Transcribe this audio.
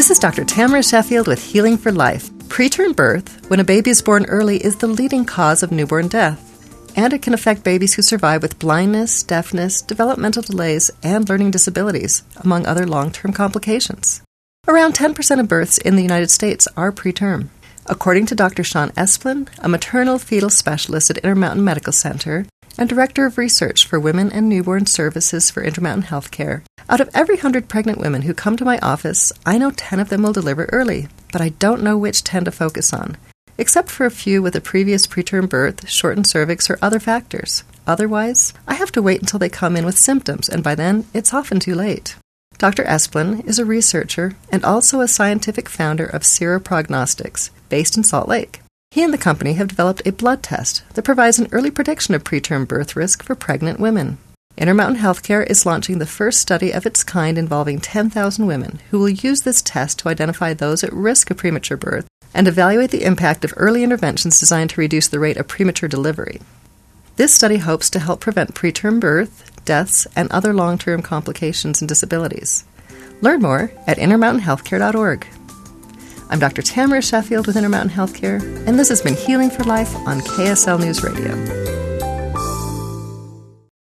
This is Dr. Tamara Sheffield with Healing for Life. Preterm birth, when a baby is born early, is the leading cause of newborn death, and it can affect babies who survive with blindness, deafness, developmental delays, and learning disabilities, among other long-term complications. Around 10% of births in the United States are preterm. According to Dr. Sean Esplin, a maternal fetal specialist at Intermountain Medical Center and Director of Research for Women and Newborn Services for Intermountain Healthcare, out of every 100 pregnant women who come to my office, I know 10 of them will deliver early, but I don't know which 10 to focus on, except for a few with a previous preterm birth, shortened cervix, or other factors. Otherwise, I have to wait until they come in with symptoms, and by then, it's often too late. Dr. Esplin is a researcher and also a scientific founder of Sera Prognostics, based in Salt Lake. He and the company have developed a blood test that provides an early prediction of preterm birth risk for pregnant women. Intermountain Healthcare is launching the first study of its kind involving 10,000 women who will use this test to identify those at risk of premature birth and evaluate the impact of early interventions designed to reduce the rate of premature delivery. This study hopes to help prevent preterm birth, deaths, and other long-term complications and disabilities. Learn more at intermountainhealthcare.org. I'm Dr. Tamara Sheffield with Intermountain Healthcare, and this has been Healing for Life on KSL News Radio.